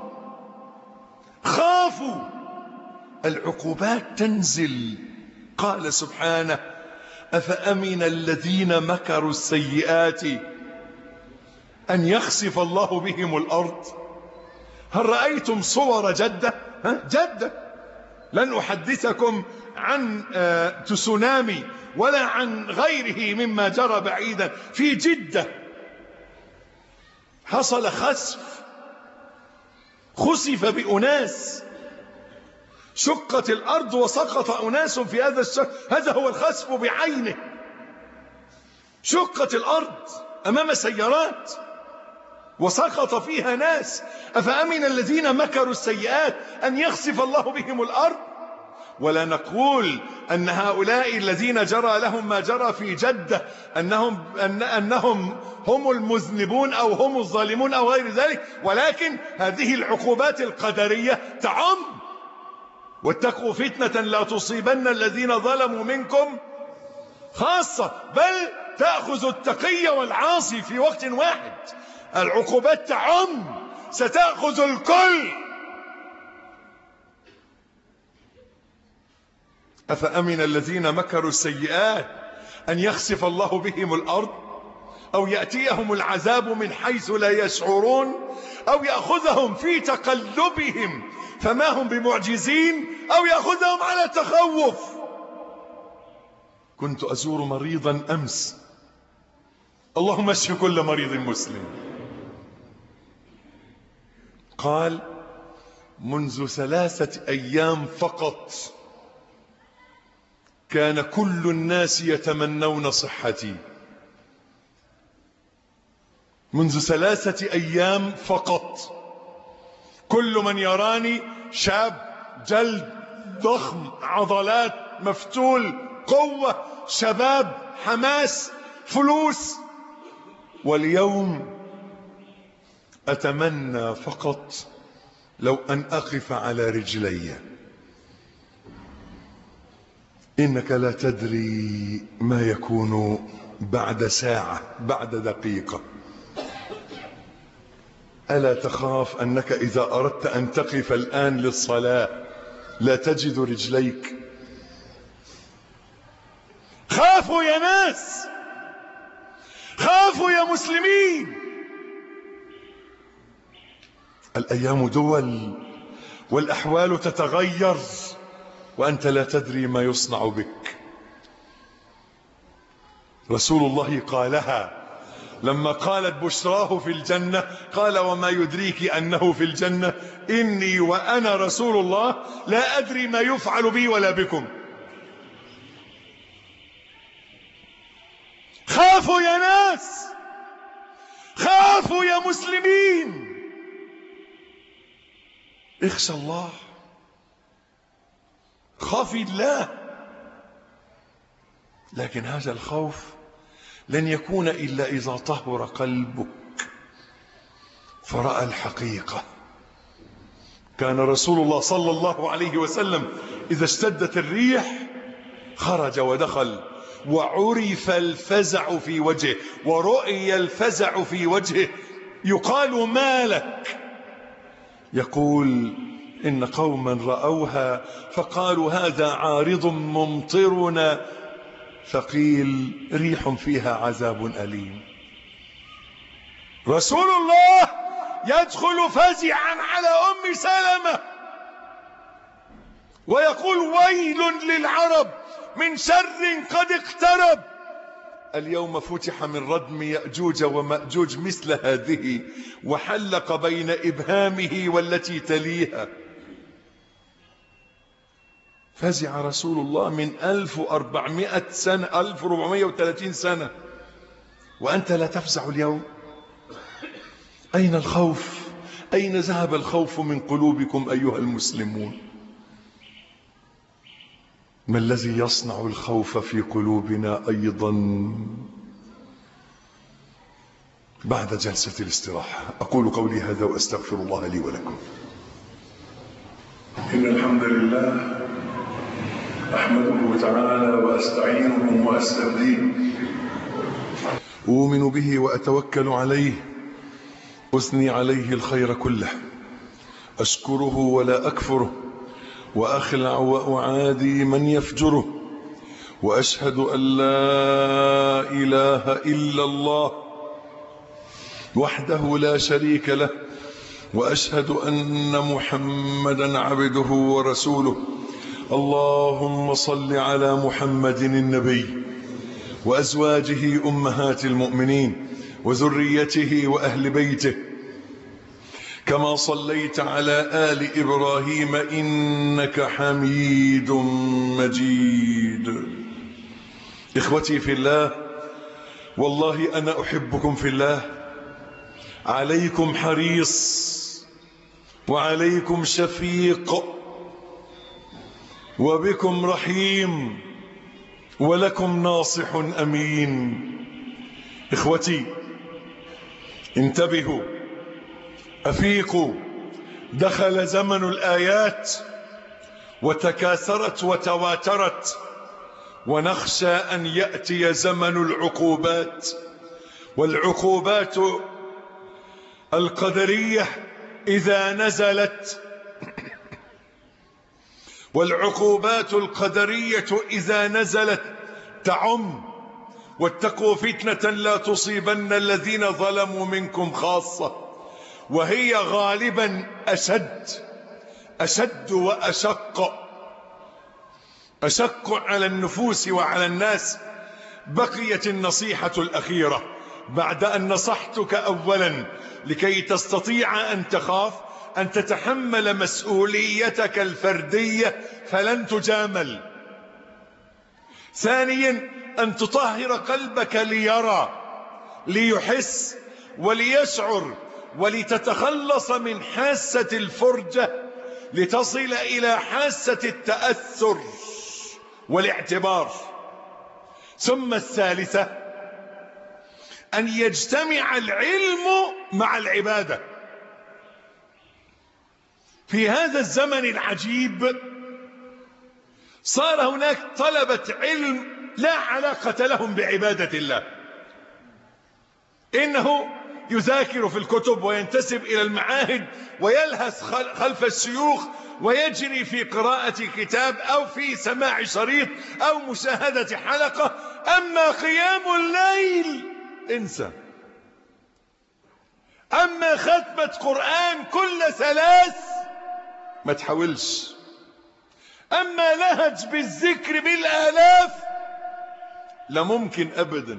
العقوبات تنزل. قال سبحانه أفأمن الذين مكروا السيئات أن يخسف الله بهم الأرض. هل رأيتم صور جدة؟ جدة، لن أحدثكم عن تسونامي ولا عن غيره مما جرى بعيدا. في جدة حصل خسف بأناس، شقت الأرض وسقط أناس في هذا الشق. هذا هو الخسف بعينه. شقت الأرض أمام سيارات وسقط فيها ناس. أفأمن الذين مكروا السيئات أن يخسف الله بهم الأرض. ولا نقول أن هؤلاء الذين جرى لهم ما جرى في جدة أنهم هم المذنبون أو هم الظالمون أو غير ذلك، ولكن هذه العقوبات القدرية تعم. واتقوا فتنة لا تصيبن الذين ظلموا منكم خاصة، بل تأخذ التقي والعاصي في وقت واحد. العقوبات تعم، ستأخذ الكل. أفأمن الذين مكروا السيئات أن يخسف الله بهم الأرض أو يأتيهم العذاب من حيث لا يشعرون أو يأخذهم في تقلبهم فما هم بمعجزين أو يأخذهم على تخوف. كنت أزور مريضا أمس، اللهم اشف كل مريض مسلم. قال منذ 3 أيام فقط كان كل الناس يتمنون صحتي. منذ 3 أيام فقط كل من يراني شاب جلد ضخم، عضلات، مفتول، قوة، شباب، حماس، فلوس. واليوم أتمنى فقط لو أن أقف على رجلي. إنك لا تدري ما يكون بعد ساعة، بعد دقيقة. ألا تخاف أنك إذا أردت أن تقف الآن للصلاة لا تجد رجليك؟ خافوا يا ناس، خافوا يا مسلمين. الأيام دول والأحوال تتغير وأنت لا تدري ما يصنع بك. رسول الله قالها لما قالت بشراه في الجنة، قال وما يدريك أنه في الجنة؟ إني وأنا رسول الله لا أدري ما يفعل بي ولا بكم. خافوا يا ناس، خافوا يا مسلمين. اخشى الله، خاف الله. لكن هذا الخوف لن يكون إلا إذا طهر قلبك فرأى الحقيقة. كان رسول الله صلى الله عليه وسلم إذا اشتدت الريح خرج ودخل، وعرف الفزع في وجهه، ورؤي الفزع في وجهه. يقال ما لك؟ يقول إن قوما رأوها فقالوا هذا عارض ممطرنا، فقيل ريح فيها عذاب أليم. رسول الله يدخل فزعا على أم سلمة ويقول ويل للعرب من شر قد اقترب. اليوم فتح من ردم يأجوج ومأجوج مثل هذه وحلق بين إبهامه والتي تليها. فزع رسول الله من 1400 سنة 1430 سنة وأنت لا تفزع اليوم. أين الخوف؟ أين ذهب الخوف من قلوبكم أيها المسلمون؟ ما الذي يصنع الخوف في قلوبنا أيضا بعد جلسة الاستراحة؟ أقول قولي هذا وأستغفر الله لي ولكم. إن الحمد لله أحمده تعالى وأستعينه وأستهديه، أؤمن به وأتوكل عليه، أثني عليه الخير كله، أشكره ولا أكفره، وأخلع وأعادي من يفجره، وأشهد أن لا إله إلا الله وحده لا شريك له، وأشهد أن محمدا عبده ورسوله. اللهم صل على محمد النبي وأزواجه أمهات المؤمنين وذريته وأهل بيته كما صليت على آل إبراهيم إنك حميد مجيد. إخوتي في الله، والله أنا أحبكم في الله، عليكم حريص وعليكم شفيق وبكم رحيم ولكم ناصح أمين. إخوتي انتبهوا، أفيقوا، دخل زمن الآيات وتكاثرت وتواترت، ونخشى أن يأتي زمن العقوبات، والعقوبات القدرية إذا نزلت، والعقوبات القدرية إذا نزلت تعم. واتقوا فتنة لا تصيبن الذين ظلموا منكم خاصة، وهي غالبا أشد وأشق على النفوس وعلى الناس. بقيت النصيحة الأخيرة بعد أن نصحتك أولا لكي تستطيع أن تخاف أن تتحمل مسؤوليتك الفردية فلن تجامل. ثانيا أن تطهر قلبك ليرى، ليحس وليشعر، ولتتخلص من حاسة الفرجة لتصل إلى حاسة التأثر والاعتبار. ثم الثالثة أن يجتمع العلم مع العبادة. في هذا الزمن العجيب صار هناك طلبة علم لا علاقة لهم بعبادة الله، إنه يذاكر في الكتب وينتسب إلى المعاهد ويلهث خلف الشيوخ ويجري في قراءة كتاب أو في سماع شريط أو مشاهدة حلقة، أما قيام الليل انسى، أما ختمة قرآن كل 3 ما تحاولش، أما لهج بالذكر بالآلاف لا ممكن أبدا.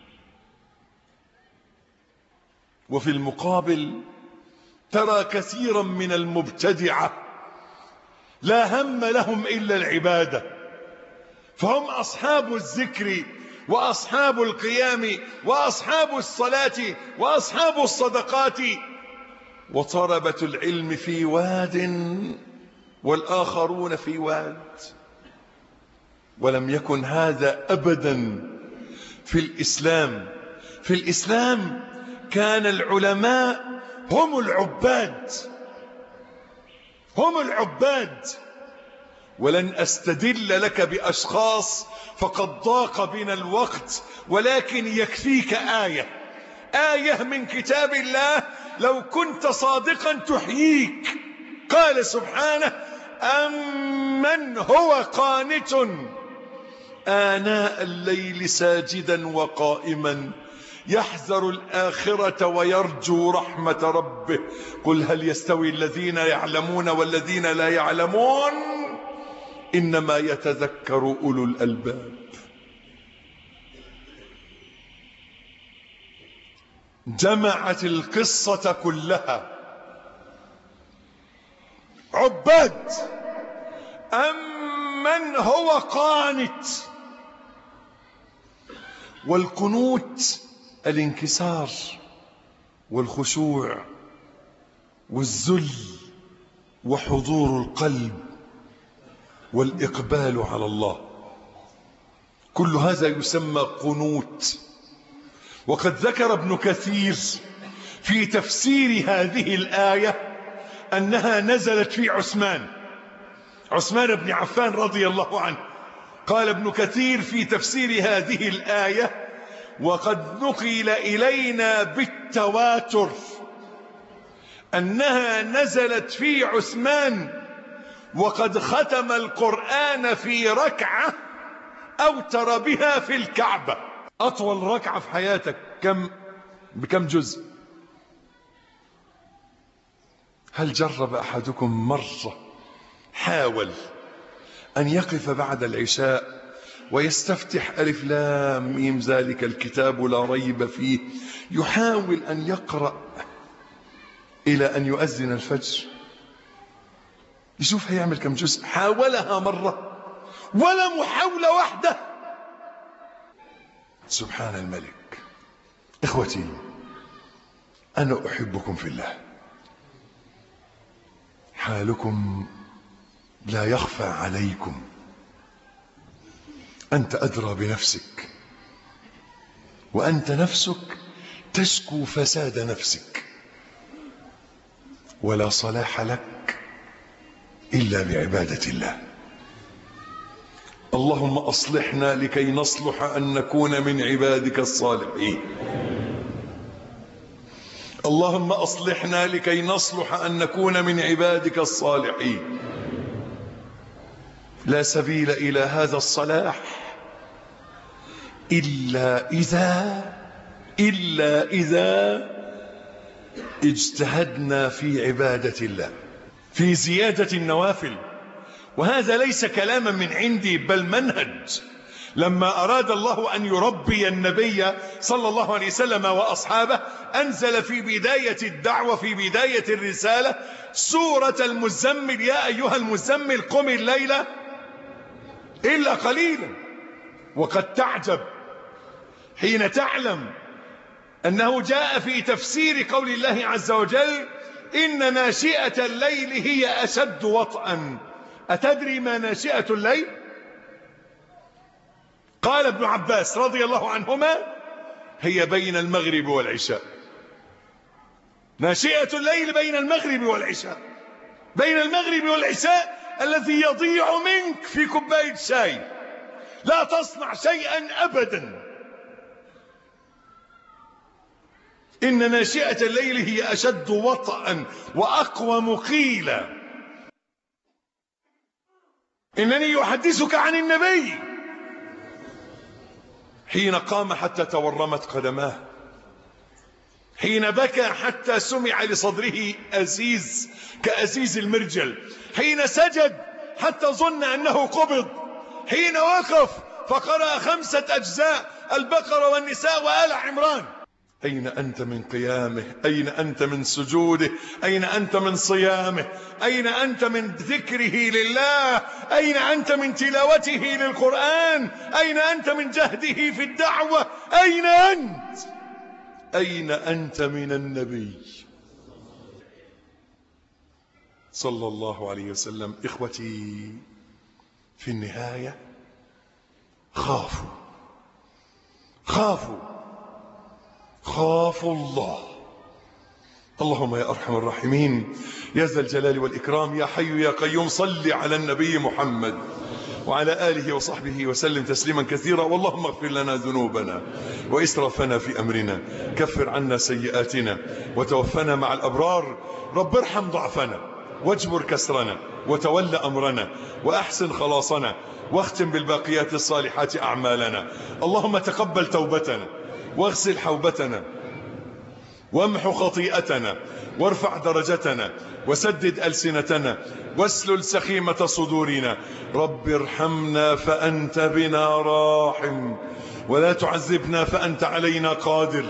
وفي المقابل ترى كثيرا من المبتدعة لا هم لهم إلا العبادة، فهم أصحاب الذكر وأصحاب القيام وأصحاب الصلاة وأصحاب الصدقات، وطلبة العلم في واد والآخرون في واد. ولم يكن هذا أبدا في الإسلام. في الإسلام كان العلماء هم العباد. ولن أستدل لك بأشخاص فقد ضاق بنا الوقت، ولكن يكفيك آية من كتاب الله لو كنت صادقا تحييك. قال سبحانه: أمن هو قانت آناء الليل ساجدا وقائما يحذر الآخرة ويرجو رحمة ربه قل هل يستوي الذين يعلمون والذين لا يعلمون إنما يتذكر أولو الألباب. جمعت القصة كلها. عباد أم من هو قانت. والقنوت الانكسار والخشوع والذل وحضور القلب والإقبال على الله، كل هذا يسمى قنوت. وقد ذكر ابن كثير في تفسير هذه الآية أنها نزلت في عثمان بن عفان رضي الله عنه. قال ابن كثير في تفسير هذه الآية: وقد نقل إلينا بالتواتر أنها نزلت في عثمان وقد ختم القرآن في ركعة أوتر بها في الكعبة. أطول ركعة في حياتك بكم جزء؟ هل جرب أحدكم مرة حاول أن يقف بعد العشاء ويستفتح ألف لام ميم ذلك الكتاب لا ريب فيه، يحاول أن يقرأ إلى أن يؤذن الفجر، يشوف هيعمل كم جزء؟ حاولها مرة ولا محاولة واحدة؟ سبحان الملك. إخوتي، أنا أحبكم في الله، حالكم لا يخفى عليكم، أنت أدرى بنفسك، وأنت نفسك تشكو فساد نفسك، ولا صلاح لك إلا بعبادة الله. اللهم أصلحنا لكي نصلح أن نكون من عبادك الصالحين. اللهم أصلحنا لكي نصلح أن نكون من عبادك الصالحين. لا سبيل إلى هذا الصلاح إلا إذا اجتهدنا في عبادة الله، في زيادة النوافل. وهذا ليس كلاما من عندي بل منهج. لما أراد الله أن يربي النبي صلى الله عليه وسلم وأصحابه أنزل في بداية الدعوة، في بداية الرسالة، سورة المزمل: يا أيها المزمل قم الليل إلا قليلا. وقد تعجب حين تعلم أنه جاء في تفسير قول الله عز وجل: إن ناشئة الليل هي أشد وطئا. أتدري ما ناشئة الليل؟ قال ابن عباس رضي الله عنهما: هي بين المغرب والعشاء. ناشئة الليل بين المغرب والعشاء، بين المغرب والعشاء الذي يضيع منك في كوباية شاي، لا تصنع شيئا أبدا. إن ناشئة الليل هي أشد وطئا وأقوم قيلا. إنني أحدثك عن النبي حين قام حتى تورمت قدماه، حين بكى حتى سمع لصدره أزيز كأزيز المرجل، حين سجد حتى ظن أنه قبض، حين وقف فقرأ 5 أجزاء: البقرة والنساء وآل عمران. أين أنت من قيامه؟ أين أنت من سجوده؟ أين أنت من صيامه؟ أين أنت من ذكره لله؟ أين أنت من تلاوته للقرآن؟ أين أنت من جهده في الدعوة؟ أين أنت؟ أين أنت من النبي صلى الله عليه وسلم؟ إخوتي، في النهاية خافوا الله. اللهم يا أرحم الراحمين، يا ذا الجلال والإكرام، يا حي يا قيوم، صل على النبي محمد وعلى آله وصحبه وسلم تسليما كثيرا. واللهم اغفر لنا ذنوبنا وإسرافنا في أمرنا، كفر عنا سيئاتنا وتوفنا مع الأبرار. رب ارحم ضعفنا واجبر كسرنا وتول أمرنا وأحسن خلاصنا واختم بالباقيات الصالحات أعمالنا. اللهم تقبل توبتنا واغسل حوبتنا وامحو خطيئتنا وارفع درجتنا وسدد ألسنتنا واسلل سخيمة صدورنا. رب ارحمنا فأنت بنا راحم، ولا تعذبنا فأنت علينا قادر،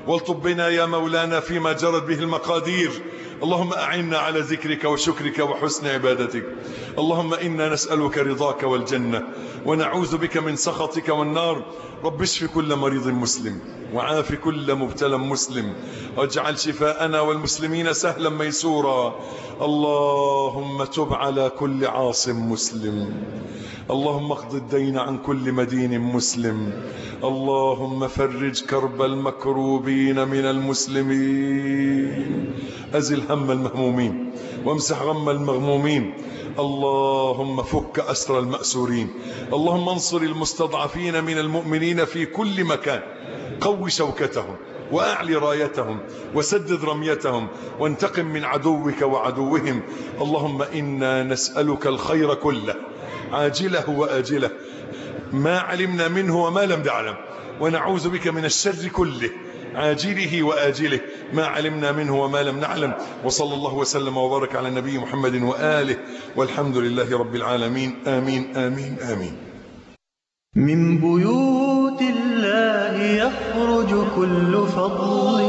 والطب بنا يا مولانا فيما جرت به المقادير. اللهم أعنا على ذكرك وشكرك وحسن عبادتك. اللهم إنا نسألك رضاك والجنة ونعوذ بك من سخطك والنار. رب اشف كل مريض مسلم وعاف كل مبتلى مسلم واجعل شفاءنا والمسلمين سهلا ميسورا. اللهم تب على كل عاص مسلم. اللهم اقض الدين عن كل مدين مسلم. اللهم فرج كرب المكروبين من المسلمين. أزل هم المهمومين وامسح غم المغمومين. اللهم فك أسر المأسورين. اللهم انصر المستضعفين من المؤمنين في كل مكان. قو شوكتهم وأعلي رايتهم وسدد رميتهم وانتقم من عدوك وعدوهم. اللهم إنا نسألك الخير كله عاجله وآجله ما علمنا منه وما لم نعلم، ونعوذ بك من الشر كله عاجله وآجله ما علمنا منه وما لم نعلم. وصلى الله وسلم وبارك على النبي محمد وآله والحمد لله رب العالمين. آمين آمين آمين. من بيوت الله يخرج كل فضل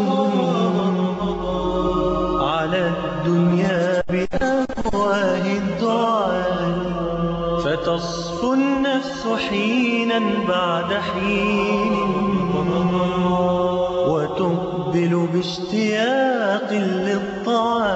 على الدنيا بأفواه الدعاء، فتصفو النفس حينا بعد حين وتقبل باشتياق للطاعة.